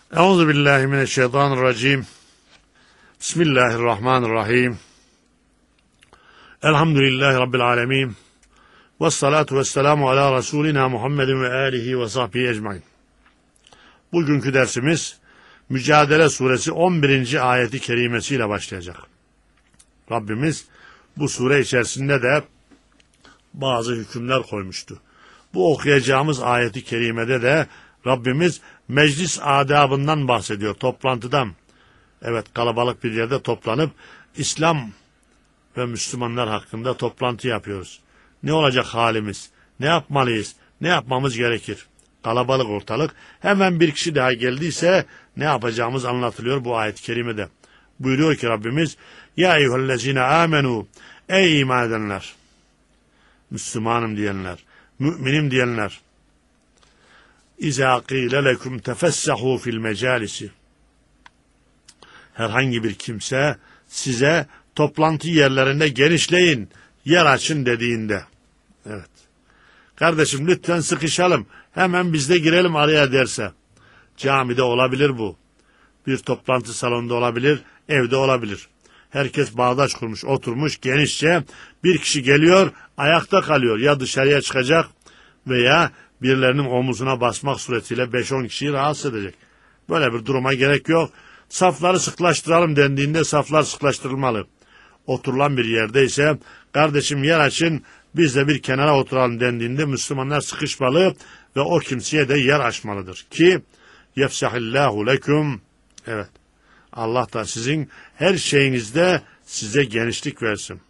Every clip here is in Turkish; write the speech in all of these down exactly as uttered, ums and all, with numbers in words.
Euzu billahi mineşşeytanirracim. Bismillahirrahmanirrahim. Elhamdülillahi rabbil alamin. Ves salatu vesselamu ala rasulina Muhammedin ve alihi ve sahbihi ecmaîn. Bugünkü dersimiz Mücadele suresi on birinci ayeti kerimesiyle başlayacak. Rabbimiz bu sure içerisinde de bazı hükümler koymuştu. Bu okuyacağımız ayeti kerimede de Rabbimiz meclis adabından bahsediyor, toplantıdan. Evet, kalabalık bir yerde toplanıp İslam ve Müslümanlar hakkında toplantı yapıyoruz. Ne olacak halimiz? Ne yapmalıyız? Ne yapmamız gerekir? Kalabalık ortalık. Hemen bir kişi daha geldiyse ne yapacağımız anlatılıyor bu ayet-i kerimede. Buyuruyor ki Rabbimiz: Ya eyyühellezine amenu, ey iman edenler, Müslümanım diyenler, müminim diyenler, İzâ qîle lekum tefessahû fil mecâlisi. Herhangi bir kimse size toplantı yerlerinde genişleyin, yer açın dediğinde. Evet. Kardeşim lütfen sıkışalım, hemen biz de girelim araya derse. Camide olabilir bu. Bir toplantı salonunda olabilir, evde olabilir. Herkes bağdaş kurmuş, oturmuş genişçe. Bir kişi geliyor, ayakta kalıyor. Ya dışarıya çıkacak veya birilerinin omuzuna basmak suretiyle beş on kişiyi rahatsız edecek. Böyle bir duruma gerek yok. Safları sıklaştıralım dendiğinde saflar sıklaştırılmalı. Oturulan bir yerde ise kardeşim yer açın, biz de bir kenara oturalım dendiğinde Müslümanlar sıkışmalı ve o kimseye de yer açmalıdır. Ki yefsahillahu leküm. Evet. Allah da sizin her şeyinizde size genişlik versin.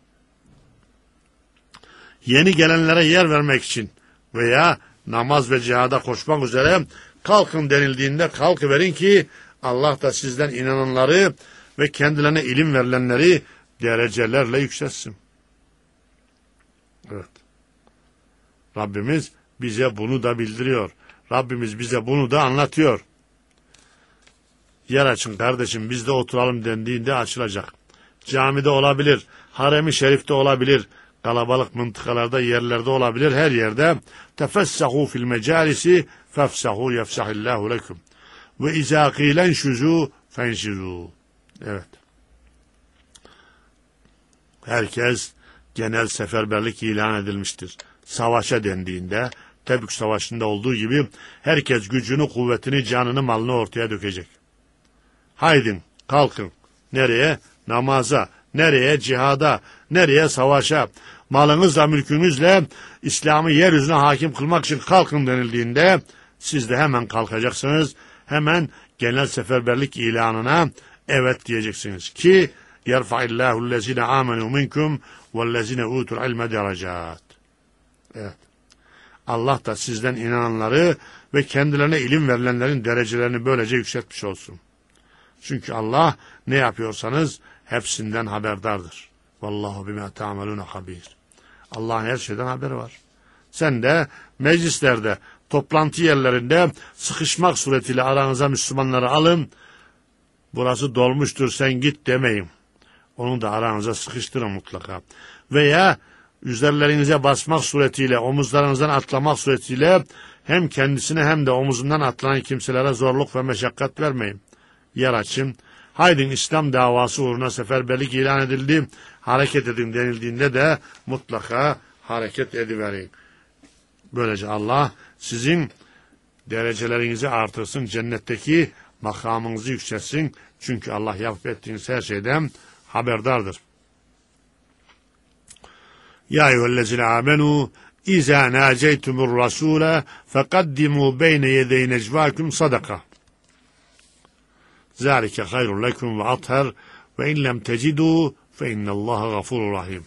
Yeni gelenlere yer vermek için veya namaz ve cihada koşmak üzere kalkın denildiğinde kalkıverin ki Allah da sizden inananları ve kendilerine ilim verilenleri derecelerle yükseltsin. Evet. Rabbimiz bize bunu da bildiriyor. Rabbimiz bize bunu da anlatıyor. Yer açın kardeşim, biz de oturalım dendiğinde açılacak. Camide olabilir, harem-i şerifte olabilir, kalabalık mıntıkalarda, yerlerde olabilir, her yerde. Tefessahu fil mecalisi fefsahu yefsahillahu leküm. Ve izâ qîlen şuzû fenşizû. Evet. Herkes genel seferberlik ilan edilmiştir. Savaşa dendiğinde, Tebük Savaşı'nda olduğu gibi herkes gücünü, kuvvetini, canını, malını ortaya dökecek. Haydin, kalkın. Nereye? Namaza. Nereye? Cihada. Nereye? Savaşa. Malınızla, mülkünüzle İslam'ı yeryüzüne hakim kılmak için kalkın denildiğinde siz de hemen kalkacaksınız. Hemen genel seferberlik ilanına evet diyeceksiniz ki yerfa'illahu lezine amenu minkum vellezine utul ilme derecat. Evet. Allah da sizden inananları ve kendilerine ilim verilenlerin derecelerini böylece yükseltmiş olsun. Çünkü Allah ne yapıyorsanız hepsinden haberdardır. Vallahu bima ta'malun habir. Allah'ın her şeyden haberi var. Sen de meclislerde, toplantı yerlerinde sıkışmak suretiyle aranıza Müslümanları alın. Burası dolmuştur, sen git demeyin. Onu da aranıza sıkıştırın mutlaka. Veya üzerlerinize basmak suretiyle, omuzlarınızdan atlamak suretiyle hem kendisine hem de omuzundan atlanan kimselere zorluk ve meşakkat vermeyin. Yer açın. Haydin İslam davası uğruna seferberlik ilan edildi, hareket edin denildiğinde de mutlaka hareket ediverin. Böylece Allah sizin derecelerinizi artırsın, cennetteki makamınızı yükseltsin. Çünkü Allah yapıp ettiğiniz her şeyden haberdardır. Ya eyyühellezine amenu izâ nâceytumur rasûle fekaddimû beyne yedey necvâkum sadaka. Zâlike hayrun lekum ve ather ve in lem tecidû fe innallâhe gafurur rahim.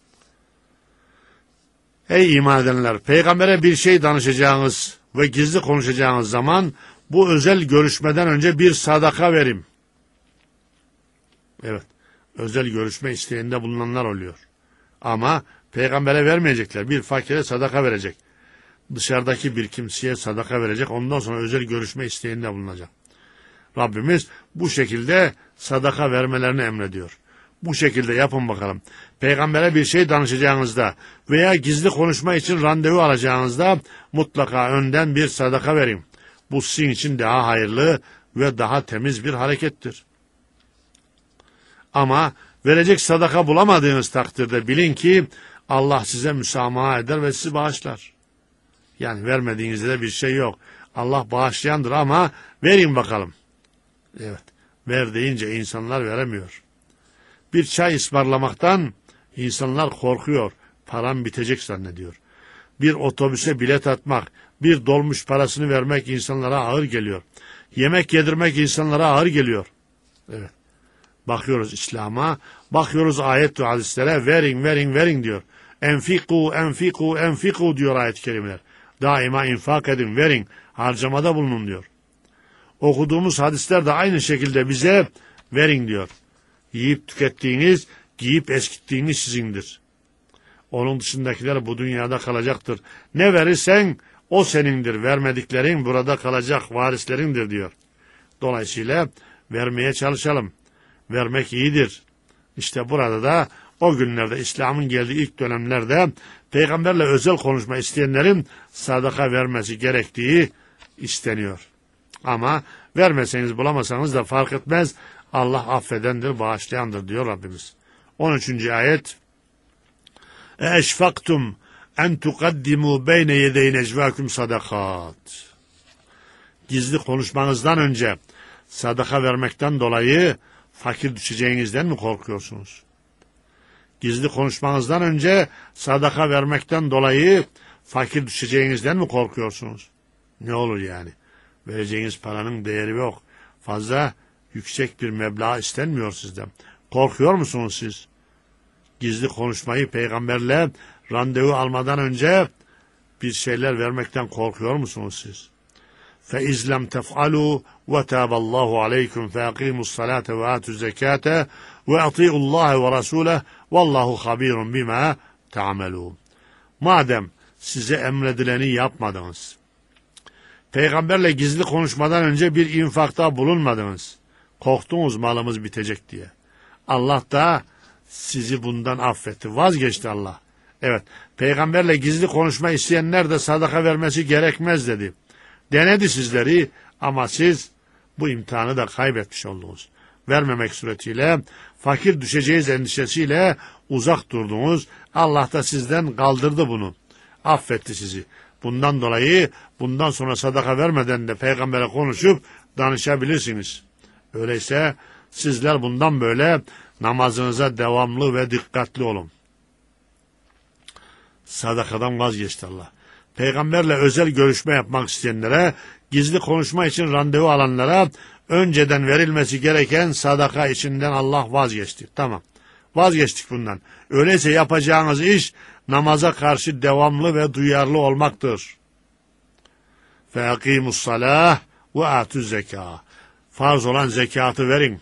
Ey iman edenler! Peygambere bir şey danışacağınız ve gizli konuşacağınız zaman bu özel görüşmeden önce bir sadaka verin. Evet, özel görüşme isteğinde bulunanlar oluyor. Ama peygambere vermeyecekler. Bir fakire sadaka verecek. Dışarıdaki bir kimseye sadaka verecek. Ondan sonra özel görüşme isteğinde bulunacak. Rabbimiz bu şekilde sadaka vermelerini emrediyor. Bu şekilde yapın bakalım. Peygambere bir şey danışacağınızda veya gizli konuşma için randevu alacağınızda mutlaka önden bir sadaka verin. Bu sizin için daha hayırlı ve daha temiz bir harekettir. Ama verecek sadaka bulamadığınız takdirde bilin ki Allah size müsamaha eder ve sizi bağışlar. Yani vermediğinizde de bir şey yok. Allah bağışlayandır ama verin bakalım. Evet, ver deyince insanlar veremiyor. Bir çay ısmarlamaktan insanlar korkuyor. Param bitecek zannediyor. Bir otobüse bilet atmak, bir dolmuş parasını vermek insanlara ağır geliyor. Yemek yedirmek insanlara ağır geliyor. Evet. Bakıyoruz İslam'a, bakıyoruz ayet ve hadislere, verin, verin, verin diyor. Enfiku, enfiku, enfiku diyor ayet-i kerimeler. Daima infak edin, verin, harcamada bulunun diyor. Okuduğumuz hadisler de aynı şekilde bize verin diyor. Yiyip tükettiğiniz, giyip eskittiğiniz sizindir. Onun dışındakiler bu dünyada kalacaktır. Ne verirsen o senindir. Vermediklerin burada kalacak, varislerindir diyor. Dolayısıyla vermeye çalışalım. Vermek iyidir. İşte burada da o günlerde İslam'ın geldiği ilk dönemlerde peygamberle özel konuşma isteyenlerin sadaka vermesi gerektiği isteniyor. Ama vermeseniz bulamasanız da fark etmez. Allah affedendir, bağışlayandır diyor Rabbimiz. on üçüncü ayet eşfaktum en tukaddimu beyne yedeyn ecvakum sadakat. Gizli konuşmanızdan önce sadaka vermekten dolayı fakir düşeceğinizden mi korkuyorsunuz? Gizli konuşmanızdan önce sadaka vermekten dolayı fakir düşeceğinizden mi korkuyorsunuz? Ne olur yani? Vereceğiniz paranın değeri yok. Fazla yüksek bir meblağ istenmiyor sizden. Korkuyor musunuz siz? Gizli konuşmayı peygamberle randevu almadan önce bir şeyler vermekten korkuyor musunuz siz? فَاِذْ لَمْ تَفْعَلُوا وَتَابَ اللّٰهُ عَلَيْكُمْ فَاقِيمُوا الصَّلَاةَ وَآتُوا الزَّكَاةَ وَاَطِيعُوا اللّٰهَ وَرَسُولَهُ وَاللّٰهُ خَب۪يرٌ بِمَا تَعْمَلُونَ. Madem size emredileni yapmadınız, peygamberle gizli konuşmadan önce bir infakta bulunmadınız, korktunuz malımız bitecek diye. Allah da sizi bundan affetti, vazgeçti Allah. Evet, peygamberle gizli konuşma isteyenler de sadaka vermesi gerekmez dedi. Denedi sizleri ama siz bu imtihanı da kaybetmiş oldunuz. Vermemek suretiyle, fakir düşeceğiz endişesiyle uzak durdunuz. Allah da sizden kaldırdı bunu. Affetti sizi. Bundan dolayı bundan sonra sadaka vermeden de peygambere konuşup danışabilirsiniz. Öyleyse sizler bundan böyle namazınıza devamlı ve dikkatli olun. Sadakadan vazgeçti Allah. Peygamberle özel görüşme yapmak isteyenlere, gizli konuşma için randevu alanlara önceden verilmesi gereken sadaka içinden Allah vazgeçti. Tamam. Vazgeçtik bundan. Öyleyse yapacağınız iş namaza karşı devamlı ve duyarlı olmaktır. فَاَقِيمُ الصَّلَاةِ وَاَتُوا الزَّكَاةِ. Farz olan zekatı verin.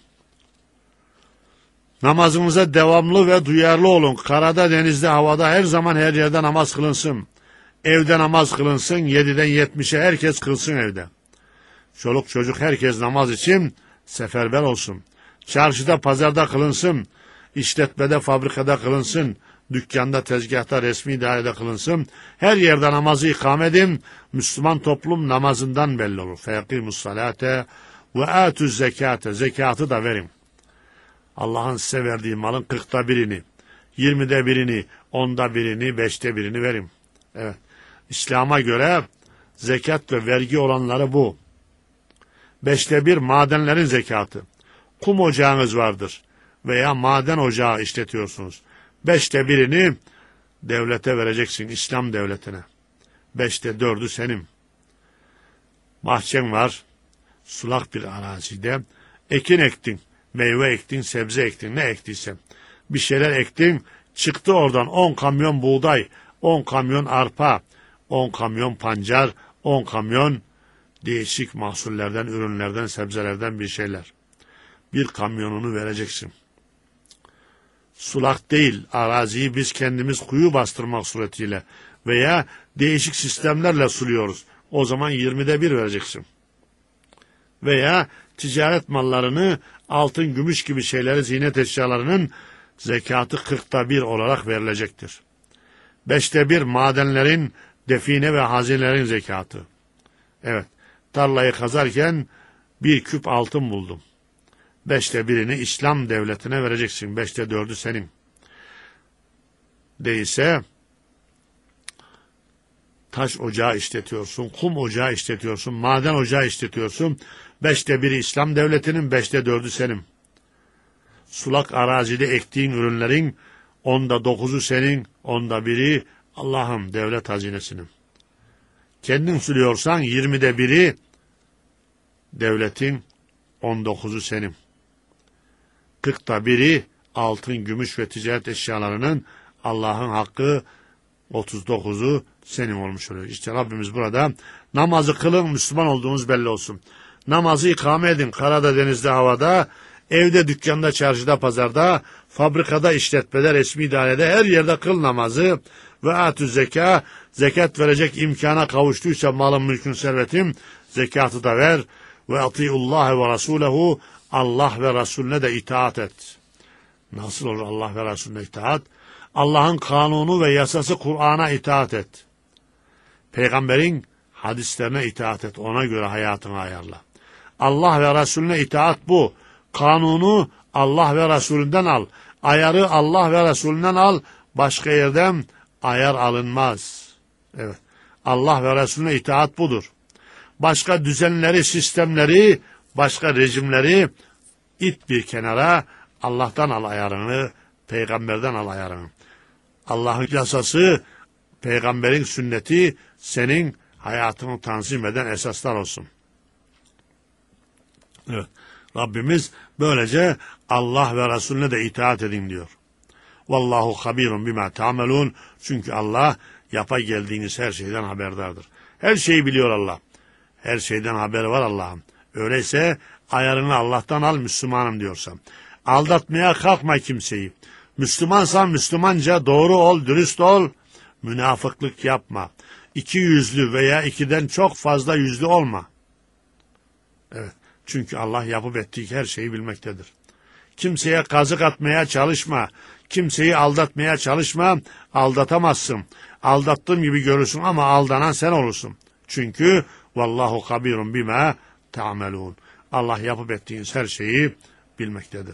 Namazınıza devamlı ve duyarlı olun. Karada, denizde, havada her zaman her yerde namaz kılınsın. Evde namaz kılınsın. yediden yetmişe herkes kılsın evde. Çoluk çocuk herkes namaz için seferber olsun. Çarşıda, pazarda kılınsın. İşletmede, fabrikada kılınsın. Dükkanda, tezgahta, resmi dairede kılınsın. Her yerde namazı ikame edin. Müslüman toplum namazından belli olur. فَيَقِيمُ الصَّلَاةَ وَآتُوا الزَّكَاةَ. Zekatı da verin. Allah'ın size verdiği malın kırkta birini, yirmide birini, onda birini, beşte birini verin. Evet. İslam'a göre zekat ve vergi olanları bu. Beşte bir madenlerin zekatı. Kum ocağınız vardır veya maden ocağı işletiyorsunuz. Beşte birini devlete vereceksin, İslam devletine. Beşte dördü senin. Bahçen var, sulak bir arazide, ekin ektin, meyve ektin, sebze ektin, ne ektiysen. Bir şeyler ektin, çıktı oradan on kamyon buğday, on kamyon arpa, on kamyon pancar, on kamyon değişik mahsullerden, ürünlerden, sebzelerden bir şeyler. Bir kamyonunu vereceksin. Sulak değil, araziyi biz kendimiz kuyu bastırmak suretiyle veya değişik sistemlerle suluyoruz. O zaman yirmide bir vereceksin. Veya ticaret mallarını, altın, gümüş gibi şeyleri, ziynet eşyalarının zekatı kırkta bir olarak verilecektir. Beşte bir madenlerin, define ve hazinelerin zekatı. Evet, tarlayı kazarken bir küp altın buldum. Beşte birini İslam devletine vereceksin. Beşte dördü senin. Değilse taş ocağı işletiyorsun, kum ocağı işletiyorsun, maden ocağı işletiyorsun. Beşte biri İslam devletinin, beşte dördü senin. Sulak arazide ektiğin ürünlerin onda dokuzu senin, onda biri Allah'ın devlet hazinesinin. Kendin suluyorsan yirmide biri devletin, on dokuzu senin. Kırkta biri altın, gümüş ve ticaret eşyalarının, Allah'ın hakkı, otuz dokuzu senin olmuş oluyor. İşte Rabbimiz burada namazı kılın, Müslüman olduğunuz belli olsun. Namazı ikame edin, karada, denizde, havada, evde, dükkanda, çarşıda, pazarda, fabrikada, işletmede, resmi idarede, her yerde kıl namazı ve atü zeka, zekat verecek imkana kavuştuysa malın, mülkün, servetin, zekatı da ver ve atiullah ve rasulehu, Allah ve Resulüne de itaat et. Nasıl olur Allah ve Resulüne itaat? Allah'ın kanunu ve yasası Kur'an'a itaat et. Peygamberin hadislerine itaat et. Ona göre hayatını ayarla. Allah ve Resulüne itaat bu. Kanunu Allah ve Resulünden al. Ayarı Allah ve Resulünden al. Başka yerden ayar alınmaz. Evet. Allah ve Resulüne itaat budur. Başka düzenleri, sistemleri, başka rejimleri it bir kenara. Allah'tan al ayarını, peygamberden al ayarını. Allah'ın yasası, peygamberin sünneti senin hayatını tanzim eden esaslar olsun. Evet. Rabbimiz böylece Allah ve Resulüne de itaat edin diyor. Vallahu habirun bima ta'melun. Çünkü Allah yapa geldiğiniz her şeyden haberdardır. Her şeyi biliyor Allah. Her şeyden haberi var Allah'ın. Öyleyse ayarını Allah'tan al, Müslümanım diyorsam. Aldatmaya kalkma kimseyi. Müslümansan Müslümanca doğru ol, dürüst ol, münafıklık yapma. İki yüzlü veya ikiden çok fazla yüzlü olma. Evet, çünkü Allah yapıp ettiği her şeyi bilmektedir. Kimseye kazık atmaya çalışma, kimseyi aldatmaya çalışma, aldatamazsın. Aldattığın gibi görürsün ama aldanan sen olursun. Çünkü vallahu habirun bima ta'melun. Allah yapıp ettiğiniz her şeyi bilmektedir.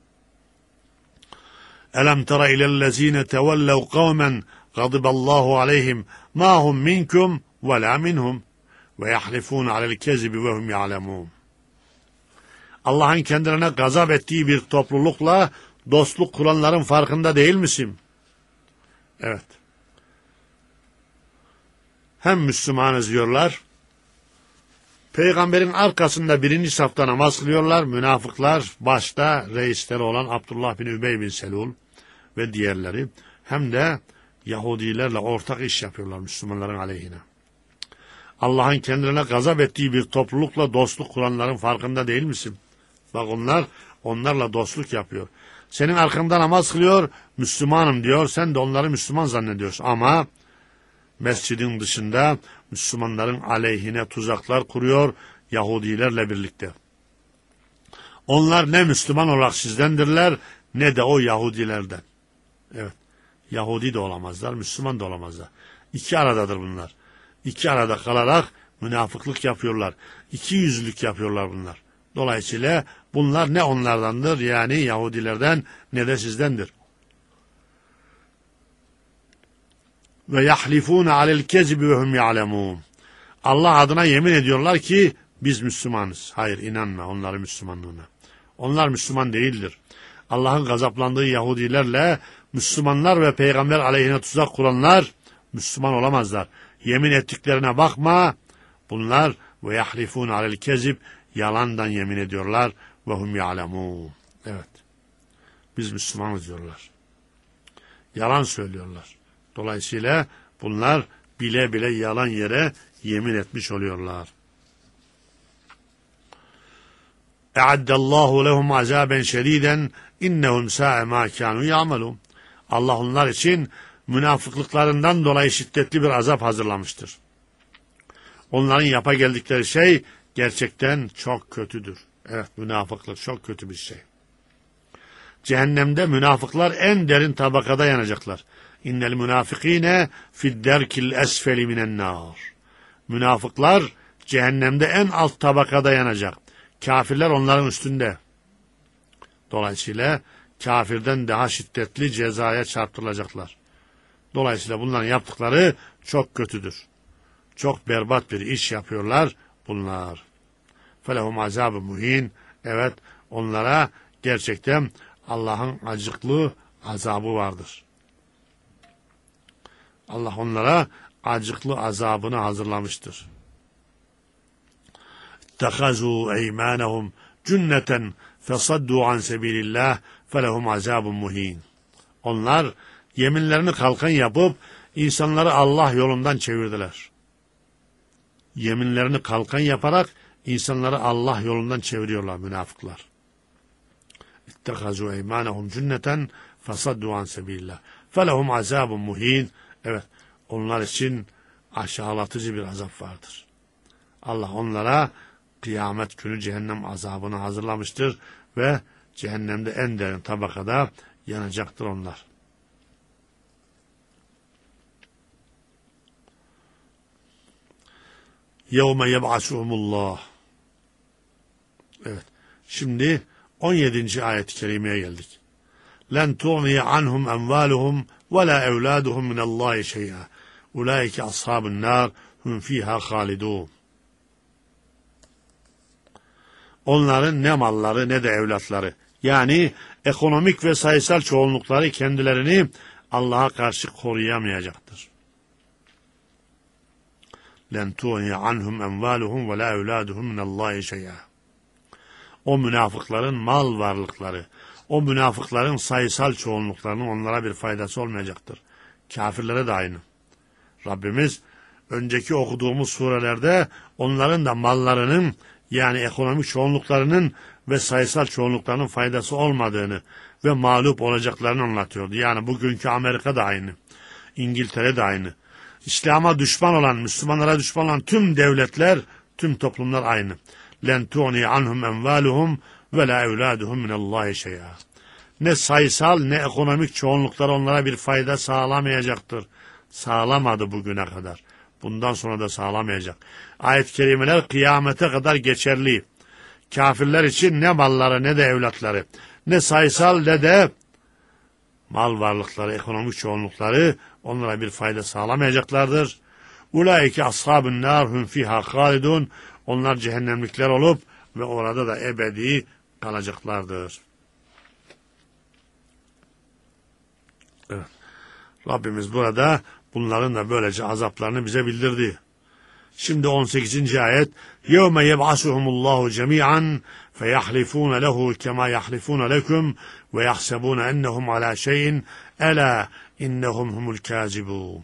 Elem tera ilellezine tevellev kavmen gadiballahu aleyhim ma hum minkum ve la minhum ve yahlifun alel kezibi ve hum ya'lemun. Allah'ın kendilerine gazap ettiği bir toplulukla dostluk kuranların farkında değil misin? Evet. Hem Müslümanız diyorlar, Peygamberin arkasında birinci safta namaz kılıyorlar. Münafıklar başta reisleri olan Abdullah bin Übey bin Selul ve diğerleri, hem de Yahudilerle ortak iş yapıyorlar Müslümanların aleyhine. Allah'ın kendilerine gazap ettiği bir toplulukla dostluk kuranların farkında değil misin? Bak onlar onlarla dostluk yapıyor. Senin arkanda namaz kılıyor, Müslümanım diyor, sen de onları Müslüman zannediyorsun ama mescidin dışında Müslümanların aleyhine tuzaklar kuruyor Yahudilerle birlikte. Onlar ne Müslüman olarak sizdendirler ne de o Yahudilerden. Evet, Yahudi de olamazlar, Müslüman da olamazlar. İki aradadır bunlar. İki arada kalarak münafıklık yapıyorlar. İki yüzlülük yapıyorlar bunlar. Dolayısıyla bunlar ne onlardandır, yani Yahudilerden, ne de sizdendir. Ve yahlifûne alel kezibi ve hum ya'lemûn. Allah adına yemin ediyorlar ki biz Müslümanız. Hayır, inanma onların Müslümanlığına. Onlar Müslüman değildir. Allah'ın gazaplandığı Yahudilerle Müslümanlar ve Peygamber aleyhine tuzak kuranlar Müslüman olamazlar. Yemin ettiklerine bakma. Bunlar ve yahlifûne alel kezib, yalandan yemin ediyorlar ve hum ya'lemûn. Evet. Biz Müslümanız diyorlar. Yalan söylüyorlar. Dolayısıyla bunlar bile bile yalan yere yemin etmiş oluyorlar. E'addallahu lehum azaben şediden innehum sa'a ma kanu ya'malun. Allah onlar için münafıklıklarından dolayı şiddetli bir azap hazırlamıştır. Onların yapa geldikleri şey gerçekten çok kötüdür. Evet, münafıklık çok kötü bir şey. Cehennemde münafıklar en derin tabakada yanacaklar. İnnel münafıkîne fidderkil esfeli minen nar. Münafıklar cehennemde en alt tabakada yanacak. Kafirler onların üstünde. Dolayısıyla kafirden daha şiddetli cezaya çarptırılacaklar. Dolayısıyla bunların yaptıkları çok kötüdür. Çok berbat bir iş yapıyorlar bunlar. Felehum azab-ı muhin. Evet, onlara gerçekten Allah'ın acıklı azabı vardır. Allah onlara acıklı azabını hazırlamıştır. İttekazû eymânehum cünneten fesaddû an sebilillah felehum azabun muhin. Onlar yeminlerini kalkan yapıp insanları Allah yolundan çevirdiler. Yeminlerini kalkan yaparak insanları Allah yolundan çeviriyorlar münafıklar. İttekazû eymânehum cünneten fesaddû an sebilillah felehum azabun muhin. Evet, onlar için aşağılatıcı bir azap vardır. Allah onlara kıyamet günü cehennem azabını hazırlamıştır ve cehennemde en derin tabakada yanacaktır onlar. يَوْمَ يَبْعَسُهُمُ اللّٰهِ. Evet, şimdi on yedinci ayet-i kerimeye geldik. لَنْ تُغْنِيَ عَنْهُمْ اَنْوَالُهُمْ وَلَا اَوْلَادُهُمْ مِنَ اللّٰهِ شَيْئًا اُولَٰئِكَ أَصْحَابُ النَّارِ هُمْ ف۪يهَا خَالِدُونَ. Onların ne malları ne de evlatları, yani ekonomik ve sayısal çoğunlukları kendilerini Allah'a karşı koruyamayacaktır. لَنْ تُغْنِيَ عَنْهُمْ اَنْوَالُهُمْ وَلَا اَوْلَادُهُمْ مِنَ اللّٰهِ شَيْئًا. O münafıkların mal varlıkları, o münafıkların sayısal çoğunluklarının onlara bir faydası olmayacaktır. Kafirlere de aynı. Rabbimiz önceki okuduğumuz surelerde onların da mallarının, yani ekonomik çoğunluklarının ve sayısal çoğunluklarının faydası olmadığını ve mağlup olacaklarını anlatıyordu. Yani bugünkü Amerika da aynı, İngiltere de aynı. İslam'a düşman olan, Müslümanlara düşman olan tüm devletler, tüm toplumlar aynı. لَنْ تُغْنِيَ عَنْهُمْ اَنْوَالُهُمْ وَلَا اَوْلَادُهُمْ مِنَ اللّٰهِ شَيْئًا. Ne sayısal ne ekonomik çoğunluklar onlara bir fayda sağlamayacaktır. Sağlamadı bugüne kadar. Bundan sonra da sağlamayacak. Ayet-i kerimeler kıyamete kadar geçerli. Kafirler için ne malları ne de evlatları, ne sayısal ne de mal varlıkları, ekonomik çoğunlukları onlara bir fayda sağlamayacaklardır. Ulaike ashabun nar hum fiha halidun. Onlar cehennemlikler olup ve orada da ebedi kalacaklardır. Evet. Rabbimiz burada bunların da böylece azaplarını bize bildirdi. Şimdi on sekizinci ayet. يَوْمَ يَبْعَسُهُمُ اللّٰهُ جَمِيعًا فَيَحْلِفُونَ لَهُ كَمَا يَحْلِفُونَ لَكُمْ وَيَحْسَبُونَ أَنَّهُمْ عَلَى شَيْءٍ أَلَا إِنَّهُمْ هُمُ الْكَاذِبُونَ.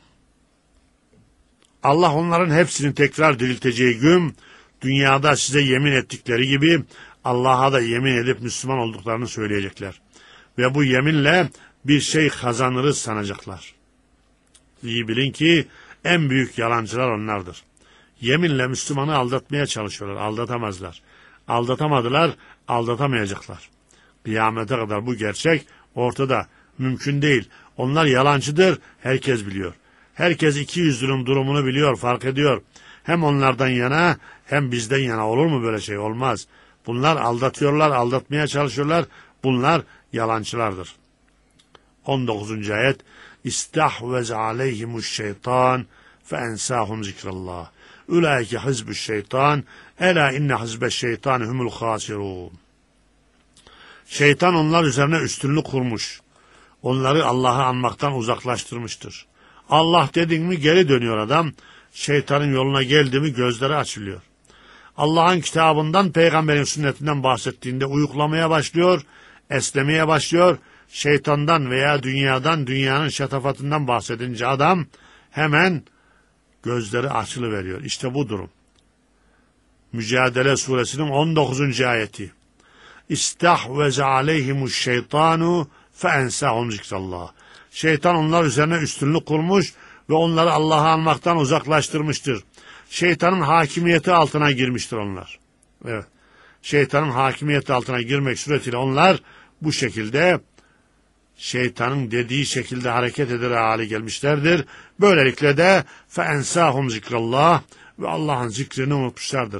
Allah onların hepsini tekrar dirilteceği gün, dünyada size yemin ettikleri gibi Allah'a da yemin edip Müslüman olduklarını söyleyecekler. Ve bu yeminle bir şey kazanırız sanacaklar. İyi bilin ki en büyük yalancılar onlardır. Yeminle Müslümanı aldatmaya çalışıyorlar, aldatamazlar. Aldatamadılar, aldatamayacaklar. Kıyamete kadar bu gerçek ortada, mümkün değil. Onlar yalancıdır, herkes biliyor. Herkes iki yüzlünün durumunu biliyor, fark ediyor. Hem onlardan yana hem bizden yana. Olur mu böyle şey? Olmaz. Bunlar aldatıyorlar, aldatmaya çalışıyorlar. Bunlar yalancılardır. on dokuzuncu ayet. İstahvez aleyhimuş şeytan fe ensahum zikrallah. Ulaike hizbuş şeytan. Ela inne hizbeş şeytan humul khasirun. Şeytan onlar üzerine üstünlük kurmuş. Onları Allah'ı anmaktan uzaklaştırmıştır. Allah dedin mi geri dönüyor adam. Şeytanın yoluna geldi mi gözleri açılıyor. Allah'ın kitabından, peygamberin sünnetinden bahsettiğinde uyuklamaya başlıyor, esnemeye başlıyor. Şeytandan veya dünyadan, dünyanın şatafatından bahsedince adam hemen gözleri açılıveriyor. İşte bu durum. Mücadele suresinin on dokuzuncu ayeti. İstahveze aleyhimuş şeytanu fe ensahum zikrallah. Şeytan onlar üzerine üstünlük kurmuş ve onları Allah'ı anmaktan uzaklaştırmıştır. Şeytanın hakimiyeti altına girmiştir onlar. Evet. Şeytanın hakimiyeti altına girmek suretiyle onlar bu şekilde şeytanın dediği şekilde hareket eder hale gelmişlerdir. Böylelikle de fe ensahum zikrallah ve Allah'ın zikrini unutmuşlardır.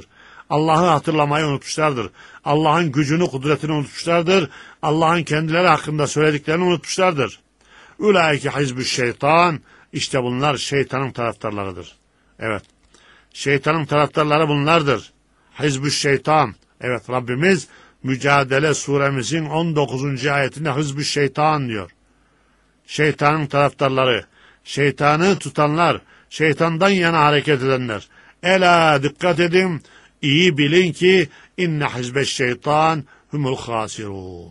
Allah'ı hatırlamayı unutmuşlardır. Allah'ın gücünü, kudretini unutmuşlardır. Allah'ın kendileri hakkında söylediklerini unutmuşlardır. Ulaike hizbü şeytan, işte bunlar şeytanın taraftarlarıdır. Evet, şeytanın taraftarları bunlardır. Hizbü şeytan. Evet, Rabbimiz Mücadele suremizin on dokuzuncu ayetinde hizbü şeytan diyor. Şeytanın taraftarları, şeytanı tutanlar, şeytandan yana hareket edenler. Ela dikkat edin, iyi bilin ki inne hizbeş şeytan humul hasirun.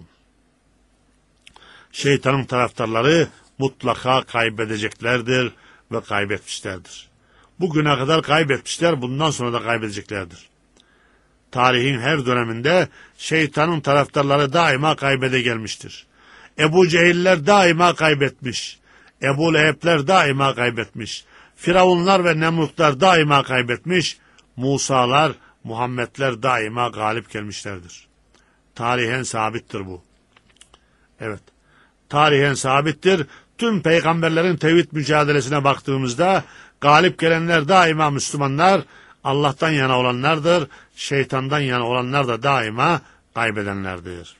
Şeytanın taraftarları mutlaka kaybedeceklerdir ve kaybetmişlerdir. Bugüne kadar kaybetmişler, bundan sonra da kaybedeceklerdir. Tarihin her döneminde şeytanın taraftarları daima kaybede gelmiştir. Ebu Cehiller daima kaybetmiş. Ebu Leheb'ler daima kaybetmiş. Firavunlar ve Nemrutlar daima kaybetmiş. Musa'lar, Muhammed'ler daima galip gelmişlerdir. Tarihen sabittir bu. Evet. Tarihen sabittir. Tüm peygamberlerin tevhid mücadelesine baktığımızda galip gelenler daima Müslümanlar, Allah'tan yana olanlardır. Şeytandan yana olanlar da daima kaybedenlerdir.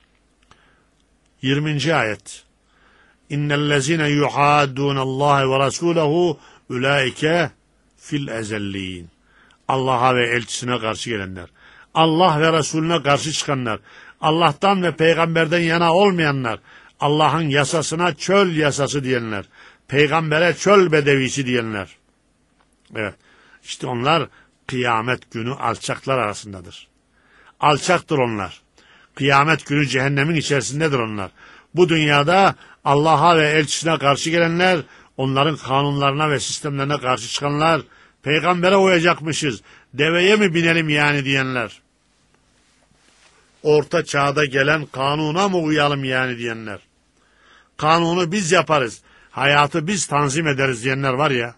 yirminci ayet. İnnellezine yuhaddûnallâhe ve rasûlehu ulaike fil ezellîn. Allah'a ve elçisine karşı gelenler, Allah ve Resulüne karşı çıkanlar, Allah'tan ve peygamberden yana olmayanlar, Allah'ın yasasına çöl yasası diyenler, peygambere çöl bedevisi diyenler. Evet, işte onlar kıyamet günü alçaklar arasındadır. Alçaktır onlar. Kıyamet günü cehennemin içerisindedir onlar. Bu dünyada Allah'a ve elçisine karşı gelenler, onların kanunlarına ve sistemlerine karşı çıkanlar, peygambere uyacakmışız, deveye mi binelim yani diyenler. Orta çağda gelen kanuna mı uyalım yani diyenler. Kanunu biz yaparız, hayatı biz tanzim ederiz diyenler var ya.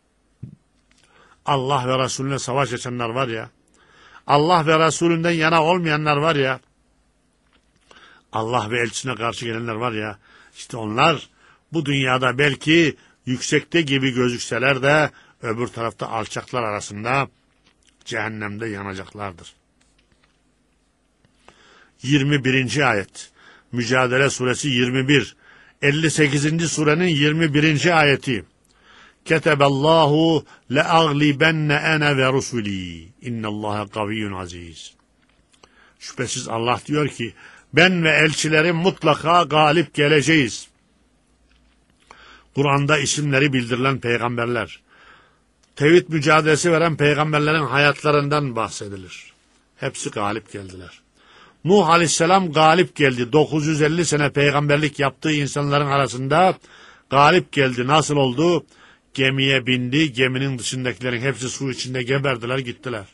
Allah ve Resulüne savaş açanlar var ya. Allah ve Resulünden yana olmayanlar var ya. Allah ve elçisine karşı gelenler var ya. İşte onlar bu dünyada belki yüksekte gibi gözükseler de öbür tarafta alçaklar arasında cehennemde yanacaklardır. yirmi birinci ayet. Mücadele suresi yirmi bir. elli sekizinci surenin yirmi birinci ayeti. Keteballahu le'aglibenne ene ve rusuli. İnnallâhe kaviyyun aziz. Şüphesiz Allah diyor ki, ben ve elçilerim mutlaka galip geleceğiz. Kur'an'da isimleri bildirilen peygamberler, tevhid mücadelesi veren peygamberlerin hayatlarından bahsedilir. Hepsi galip geldiler. Nuh aleyhisselam galip geldi. dokuz yüz elli sene peygamberlik yaptığı insanların arasında galip geldi. Nasıl oldu? Gemiye bindi, geminin dışındakilerin hepsi su içinde geberdiler, gittiler.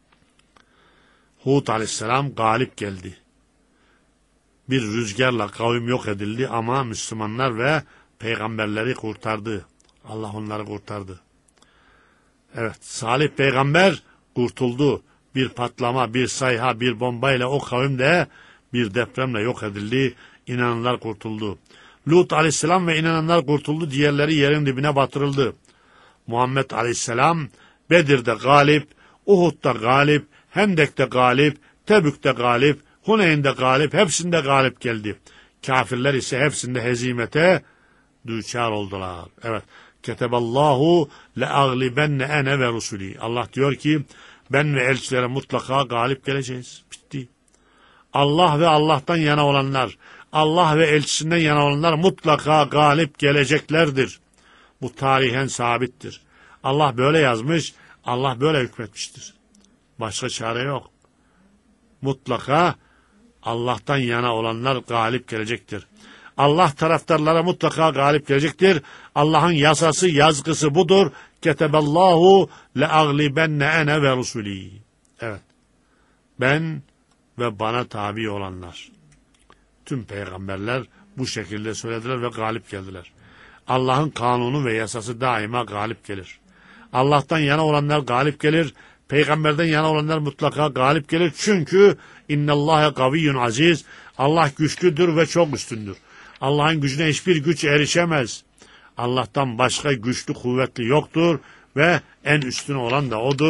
Hud aleyhisselam galip geldi. Bir rüzgarla kavim yok edildi ama Müslümanlar ve peygamberleri kurtardı. Allah onları kurtardı. Evet, Salih peygamber kurtuldu. Bir patlama, bir sayha, bir bombayla o kavim de bir depremle yok edildi. İnananlar kurtuldu. Lut aleyhisselam ve inananlar kurtuldu. Diğerleri yerin dibine batırıldı. Muhammed aleyhisselam Bedir'de galip, Uhud'da galip, Hendek'te galip, Tebük'te galip, Huneyn'de galip, hepsinde galip geldi. Kafirler ise hepsinde hezimete düçar oldular. Evet. Keteballahu le'aglibenne ene ve rusuli. Allah diyor ki, ben ve elçilere mutlaka galip geleceğiz. Bitti. Allah ve Allah'tan yana olanlar, Allah ve elçisinden yana olanlar mutlaka galip geleceklerdir. Bu tarihen sabittir. Allah böyle yazmış, Allah böyle hükmetmiştir. Başka çare yok. Mutlaka Allah'tan yana olanlar galip gelecektir. Allah taraftarlara mutlaka galip gelecektir. Allah'ın yasası, yazgısı budur. Keteballahu le'aglibenne ene ve rusuli. Evet. Ben ve bana tabi olanlar. Tüm peygamberler bu şekilde söylediler ve galip geldiler. Allah'ın kanunu ve yasası daima galip gelir. Allah'tan yana olanlar galip gelir. Peygamberden yana olanlar mutlaka galip gelir. Çünkü innallâhe kaviyyun aziz. Allah güçlüdür ve çok üstündür. Allah'ın gücüne hiçbir güç erişemez. Allah'tan başka güçlü, kuvvetli yoktur ve en üstün olan da odur.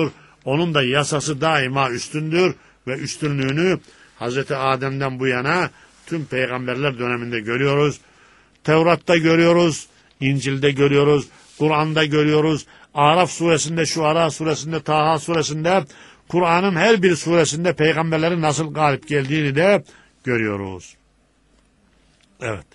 Onun da yasası daima üstündür ve üstünlüğünü Hazreti Adem'den bu yana tüm peygamberler döneminde görüyoruz. Tevrat'ta görüyoruz, İncil'de görüyoruz, Kur'an'da görüyoruz. Araf suresinde, Şuara suresinde, Taha suresinde, Kur'an'ın her bir suresinde peygamberlerin nasıl galip geldiğini de görüyoruz. Evet.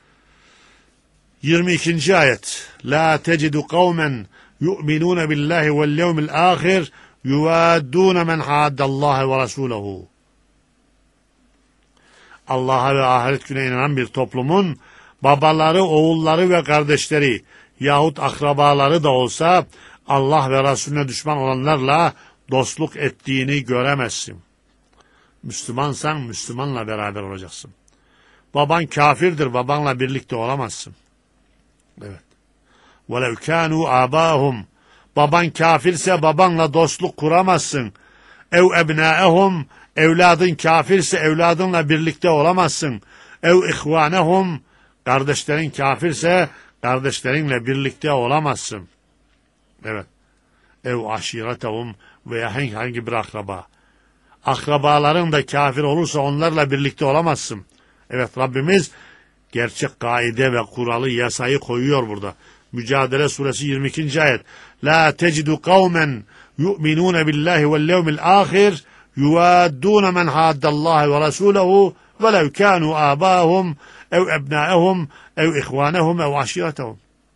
yirmi ikinci ayet. La tecidu kavmen yu'minun billahi vel yevmil ahir yuvaddun men haddallahi ve rasulehu. Allah'a ve ahiret gününe inanan bir toplumun babaları, oğulları ve kardeşleri yahut akrabaları da olsa Allah ve Resulüne düşman olanlarla dostluk ettiğini göremezsin. Müslümansan Müslümanla beraber olacaksın. Baban kafirdir, babanla birlikte olamazsın. Evet. وَلَوْ كَانُوا آبَاهُمْ Baban kafirse babanla dostluk kuramazsın. ev ebnaehum Evladın kafirse evladınla birlikte olamazsın. Ev ihvanehum Kardeşlerin kafirse kardeşlerinle birlikte olamazsın. Evet. Ev aşiretehum veya herhangi bir akraba. Akrabaların da kafir olursa onlarla birlikte olamazsın. Evet, Rabbimiz gerçek kaide ve kuralı, yasayı koyuyor burada. Mücadele suresi yirmi ikinci ayet. La tecidu kavmen yu'minun billahi vel yevmil ahir yuvaddun men haddallahi ve rasulehu ve lev kanu abahum ev ebnaehum ev ihvanehum ev aşiretehum.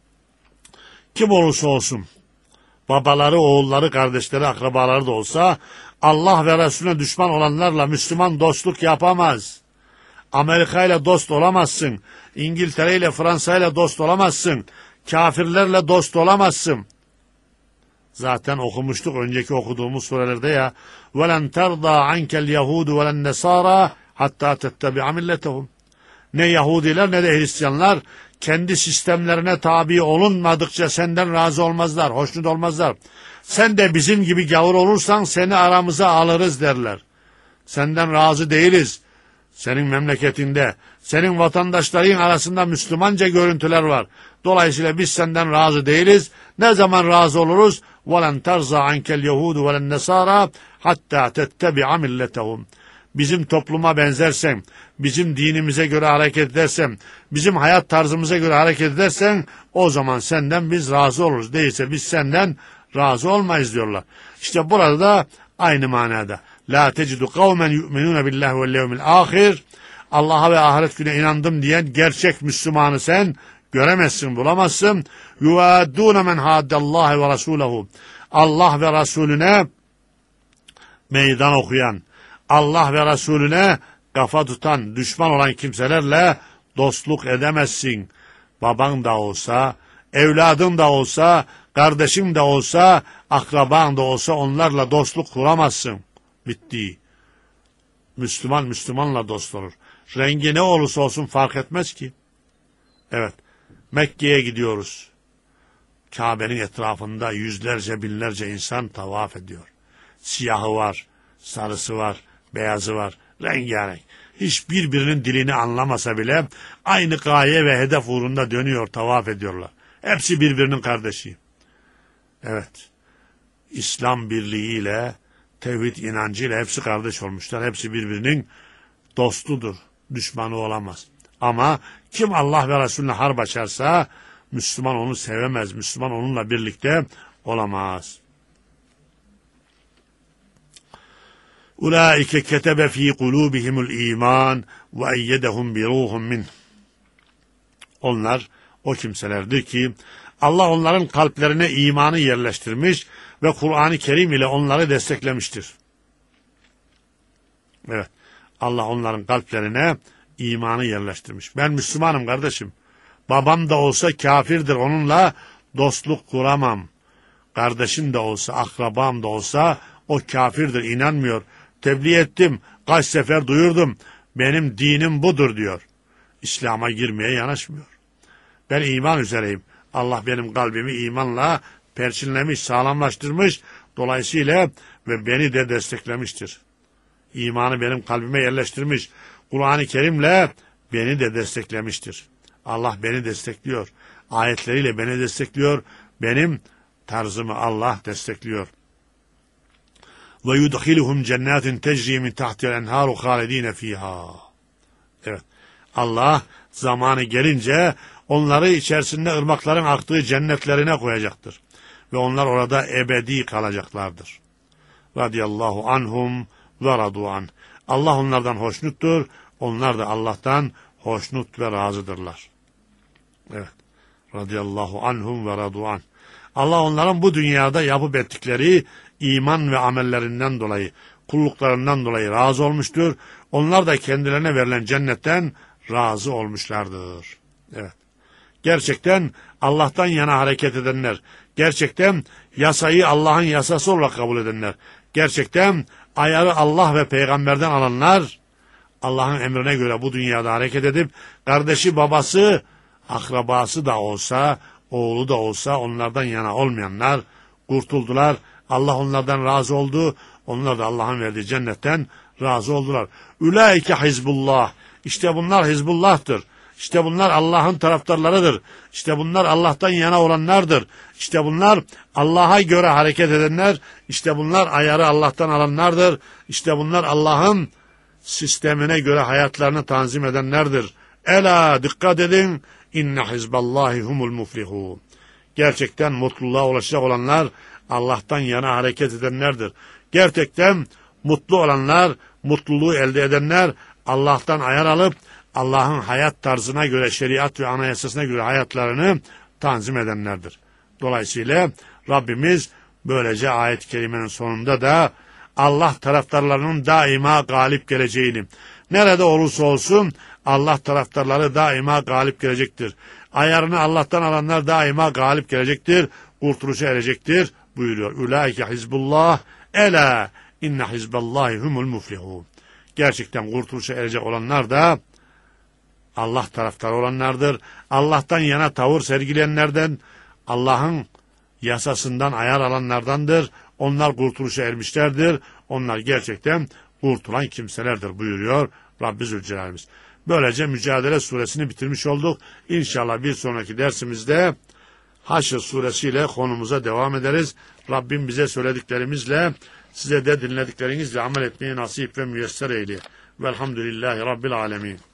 Kim olursa olsun, babaları, oğulları, kardeşleri, akrabaları da olsa Allah ve Resulüne düşman olanlarla Müslüman dostluk yapamaz. Amerika ile dost olamazsın. İngiltere ile, Fransa ile dost olamazsın. Kafirlerle dost olamazsın. Zaten okumuştuk önceki okuduğumuz surelerde ya. وَلَنْ تَرْضَى عَنْكَ الْيَهُودُ وَلَنْ نَسَارَى حَتَّى تَتَّبِعَ مِلَّتَهُمْ Ne Yahudiler ne de Hristiyanlar kendi sistemlerine tabi olunmadıkça senden razı olmazlar, hoşnut olmazlar. Sen de bizim gibi gavur olursan seni aramıza alırız derler. Senden razı değiliz. Senin memleketinde, senin vatandaşların arasında Müslümanca görüntüler var. Dolayısıyla biz senden razı değiliz. Ne zaman razı oluruz? وَلَنْ تَرْزَى عَنْكَ الْيَهُودُ وَلَنْ نَسَارَى حَتَّى تَتَّبِعَ مِلَّتَهُمْ Bizim topluma benzersen, bizim dinimize göre hareket edersen, bizim hayat tarzımıza göre hareket edersen, o zaman senden biz razı oluruz. Değilse biz senden razı olmayız diyorlar. İşte burada da aynı manada. La tecidu kavmen yu'minun billahi vel yevmil ahir. Allah'a ve ahiret gününe inandım diyen gerçek Müslümanı sen göremezsin, bulamazsın. Yuvaddun men haddallahi ve rasulehu. Allah ve Resulüne meydan okuyan, Allah ve Resulüne kafa tutan, düşman olan kimselerle dostluk edemezsin. Baban da olsa, evladın da olsa, kardeşin de olsa, akraban da olsa onlarla dostluk kuramazsın. Bitti. Müslüman Müslümanla dost olur. Rengi ne olursa olsun fark etmez ki. Evet, Mekke'ye gidiyoruz. Kabe'nin etrafında yüzlerce binlerce insan tavaf ediyor. Siyahı var, sarısı var, beyazı var, rengarenk. Hiçbir birinin dilini anlamasa bile aynı gaye ve hedef uğrunda dönüyor, tavaf ediyorlar. Hepsi birbirinin kardeşi. Evet, İslam birliğiyle, tevhid inancıyla hepsi kardeş olmuşlar. Hepsi birbirinin dostudur, düşmanı olamaz. Ama kim Allah ve Resulüne harp açarsa Müslüman onu sevemez, Müslüman onunla birlikte olamaz. Ulaike ketebe fi kulubihimul iman ve eyyedehum bi ruhun min. Onlar o kimselerdir ki Allah onların kalplerine imanı yerleştirmiş ve Kur'an-ı Kerim ile onları desteklemiştir. Evet, Allah onların kalplerine imanı yerleştirmiş. Ben Müslümanım kardeşim. Babam da olsa kafirdir, onunla dostluk kuramam. Kardeşim de olsa, akrabam da olsa o kafirdir, inanmıyor. Tebliğ ettim, kaç sefer duyurdum. Benim dinim budur diyor. İslam'a girmeye yanaşmıyor. Ben iman üzereyim. Allah benim kalbimi imanla perçinlemiş, sağlamlaştırmış. Dolayısıyla ve beni de desteklemiştir. İmanı benim kalbime yerleştirmiş. Kur'an-ı Kerim'le beni de desteklemiştir. Allah beni destekliyor. Ayetleriyle beni destekliyor. Benim tarzımı Allah destekliyor. ve yudhiluhum cennetin tecri min tahtiha enharu halidine fiha. Evet. Allah zamanı gelince onları içerisinde ırmakların aktığı cennetlerine koyacaktır. Ve onlar orada ebedi kalacaklardır. Radiyallahu anhum ve radu an. Allah onlardan hoşnuttur. Onlar da Allah'tan hoşnut ve razıdırlar. Evet. Radiyallahu anhum ve radu an. Allah onların bu dünyada yapıp ettikleri iman ve amellerinden dolayı, kulluklarından dolayı razı olmuştur. Onlar da kendilerine verilen cennetten razı olmuşlardır. Evet. Gerçekten Allah'tan yana hareket edenler, gerçekten yasayı Allah'ın yasası olarak kabul edenler, gerçekten ayarı Allah ve peygamberden alanlar, Allah'ın emrine göre bu dünyada hareket edip, kardeşi, babası, akrabası da olsa, oğlu da olsa onlardan yana olmayanlar kurtuldular. Allah onlardan razı oldu. Onlar da Allah'ın verdiği cennetten razı oldular. Ülaike hizbullah. İşte bunlar Hizbullah'tır. İşte bunlar Allah'ın taraftarlarıdır. İşte bunlar Allah'tan yana olanlardır. İşte bunlar Allah'a göre hareket edenler. İşte bunlar ayarı Allah'tan alanlardır. İşte bunlar Allah'ın sistemine göre hayatlarını tanzim edenlerdir. Ela dikkat edin. İnne hizballahi humul muflihun. Gerçekten mutluluğa ulaşacak olanlar Allah'tan yana hareket edenlerdir. Gerçekten mutlu olanlar, mutluluğu elde edenler Allah'tan ayar alıp Allah'ın hayat tarzına göre, şeriat ve anayasasına göre hayatlarını tanzim edenlerdir. Dolayısıyla Rabbimiz böylece ayet-i kerimenin sonunda da Allah taraftarlarının daima galip geleceğini, nerede olursa olsun Allah taraftarları daima galip gelecektir. Ayarını Allah'tan alanlar daima galip gelecektir, kurtuluşa erecektir buyuruyor. Ulaike hizbullah ela inne hizballahi humul muflihun. Gerçekten kurtuluşa erecek olanlar da Allah taraftarı olanlardır. Allah'tan yana tavır sergileyenlerden, Allah'ın yasasından ayar alanlardandır. Onlar kurtuluşa ermişlerdir. Onlar gerçekten kurtulan kimselerdir buyuruyor Rabbi Zülcelal'imiz. Böylece Mücadele suresini bitirmiş olduk. İnşallah bir sonraki dersimizde Haşr suresiyle konumuza devam ederiz. Rabbim bize söylediklerimizle, size de dinlediklerinizle amel etmeyi nasip ve müyesser eyle. Velhamdülillahi Rabbil alemin.